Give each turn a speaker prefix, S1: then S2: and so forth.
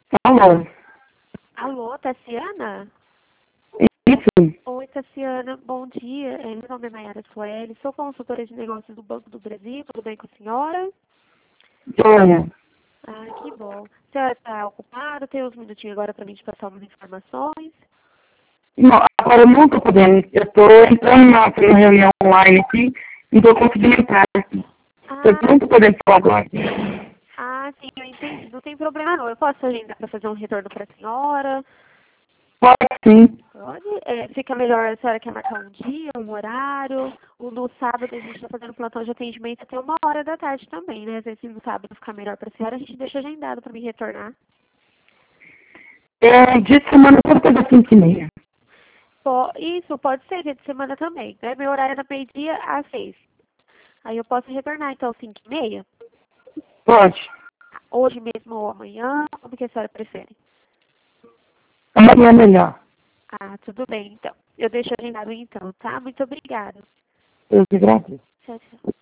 S1: Alô?
S2: Alô, Tassiana?
S1: Isso?
S2: Oi, Tassiana, bom dia. Meu nome é Mayara Sueli, sou consultora de negócios do Banco do Brasil. Tudo bem com a senhora?
S1: Olha,
S2: Ah, que bom. A senhora está ocupada? Tem uns minutinhos agora para mim te passar umas informações?
S1: não, agora eu não estou podendo. Eu estou entrando numa reunião online aqui e estou conseguindo entrar aqui. Eu
S2: Ah,
S1: não estou podendo falar agora.
S2: sim, eu entendi. Não tem problema não. Eu posso agendar para fazer um retorno para a senhora?
S1: Pode sim.
S2: Pode. Fica melhor, a senhora quer marcar um dia, um horário? No sábado a gente está fazendo plantão de atendimento até 1h da tarde também, né? Às vezes no sábado ficar melhor para a senhora, a gente deixa agendado para me retornar.
S1: Dia de semana eu vou das 5h30.
S2: Isso, pode ser dia de semana também, né? Meu horário é da meio-dia às 6. Aí eu posso retornar, então, 5h30?
S1: Pode.
S2: Hoje mesmo ou amanhã, como que a senhora prefere?
S1: Amanhã é melhor.
S2: Ah, tudo bem, então. Eu deixo agendado então, tá? Muito obrigada.
S1: Eu te agradeço.
S2: Tchau, tchau.